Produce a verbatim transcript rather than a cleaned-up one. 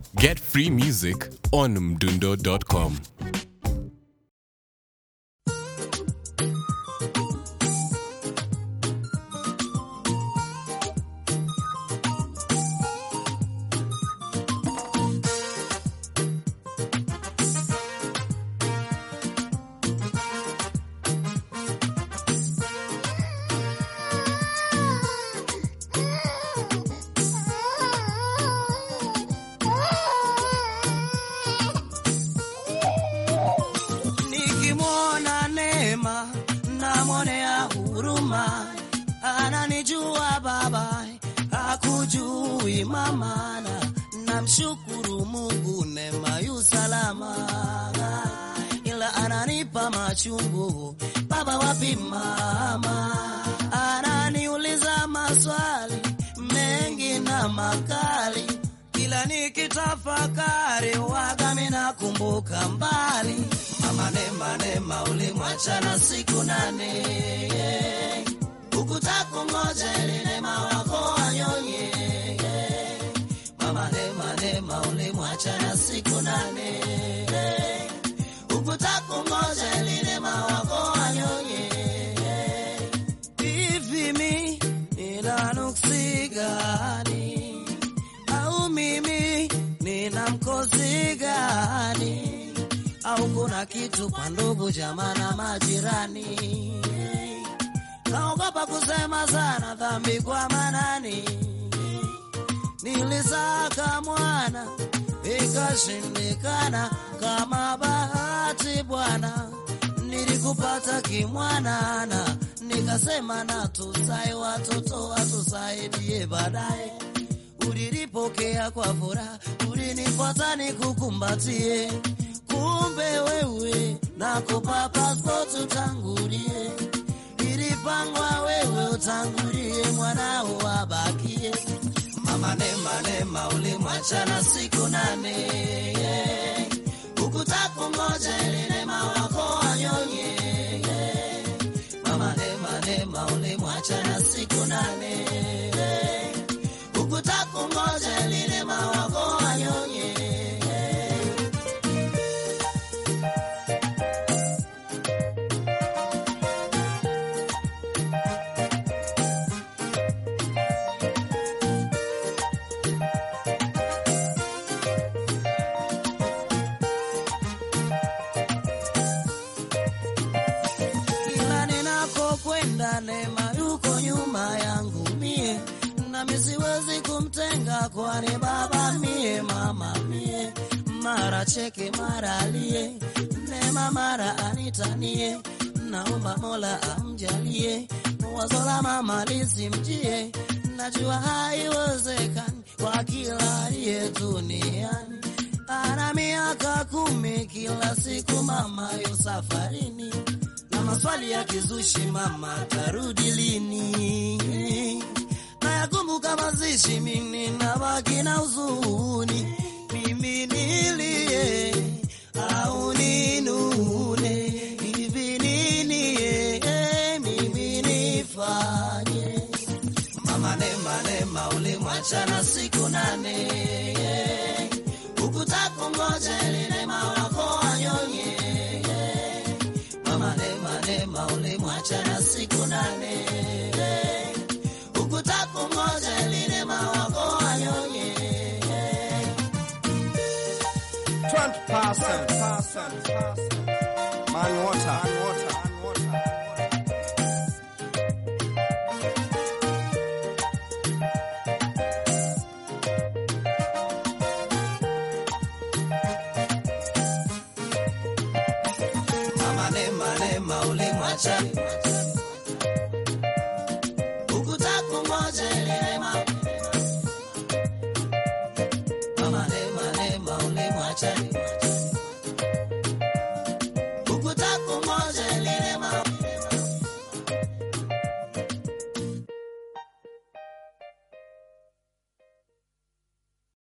Get free music on mdundo dot com. Ananijua baba, hakujui mama, namshukuru Mungu neema yu salama, ila ananipa machungu baba, wapi mama? Ananiuliza maswali mengi na makali, kila nikitafakari waga mimi nakumbuka mbali. Mama nema nema ulimwacha na siku nane, ukutakungoja ili neema wako anyonye. Mama nema nema ulimwacha na siku nane, ukutakungoja ili neema wako anyonye. Hivi mi nina nuksi gani? Au mimi nina mkosi gani? Au kuna kitu kwa ndugu jamaa na majirani? Naogopa kusema sana dhambi kwa manani. Nilisaka mwana ikashindikana, kama bahati Bwana nilikupata kimwanana. Nikasema na tusai watoto watusaidie baadaye. Ulilipokea kwa furaha, ulinifuata nikukumbatie. Kumbe wewe nakupa passport utangulie, ilipangwa wewe utangulie, mwanao wabakie. Mama nema nema ulimwacha na siku nane, ukutakungoja ili neema wako anyonye. Mama nema nema ulimwacha na siku nane, ukutakungoja ili neema wako anyonye. Neema yuko nyuma yangu mie, na misiwezi kumtenga kwani baba mie, mama mie. Mara cheke mara alie, neema mara anitanie. Naomba Mola amjalie, wazo la mama lisimjie. Najua haiwezekani kwa kila aliye duniani. Ana miaka kumi, kila siku mama yu safarini, maswali ya kizushi, mama tarudi lini? Na yakumbuka mazishi, mimi nabaki na huzuni. Mimi nilie au ninune, hivi nini eh, mimi nifanye? Mama nema nema ulimwacha na siku nane, ukutakungoja ili neema wako anyonye. Mama nema nema ulimwacha na siku nane, ukutakungoja ili neema wako anyonye. twenty percent man water, man water. Mama nema nema ulimwacha